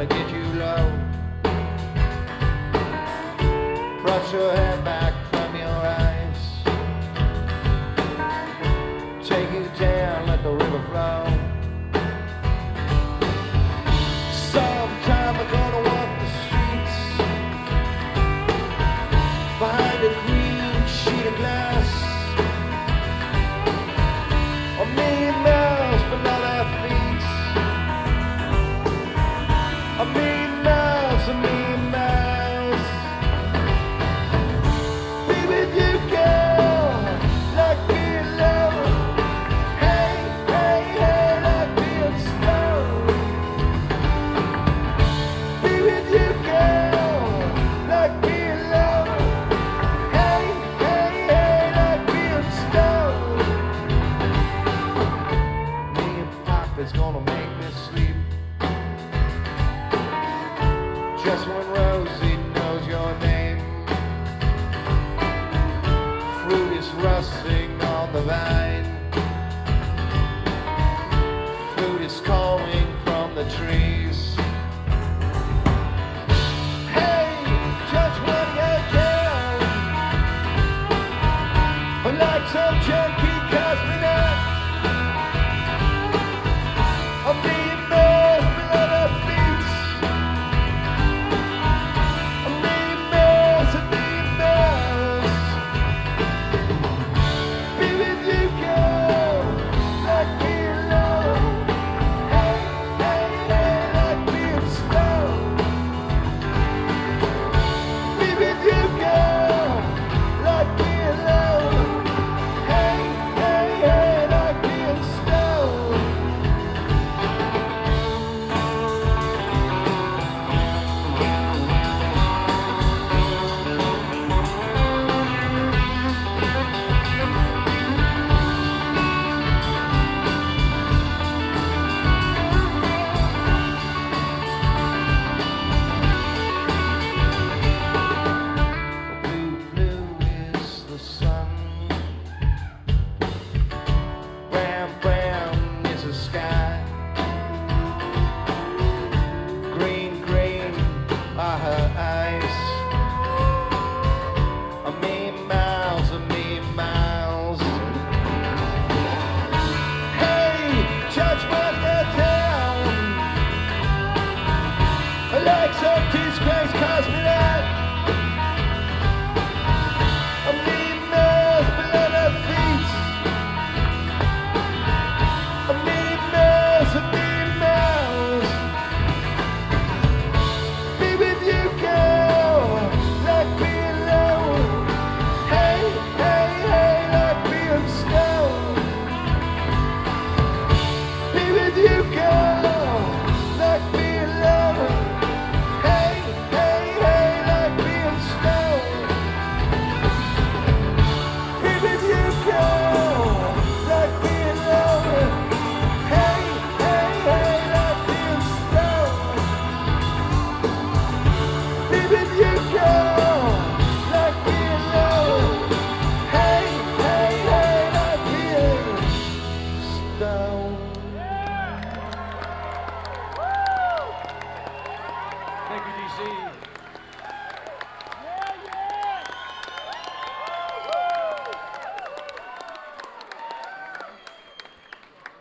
gonna get you low. Brush your hair back from your eyes. Take you down, let the river flow. Sometime I'm gonna walk the streets behind a green sheet of glass. A million miles below their feet. A million miles, a million miles. Be with you, girl, like being low. Hey, hey, hey, like being slow. Be with you, girl, like being low. Hey, hey, hey, like being slow. Me and Pop is gonna make me sleep. Just when we're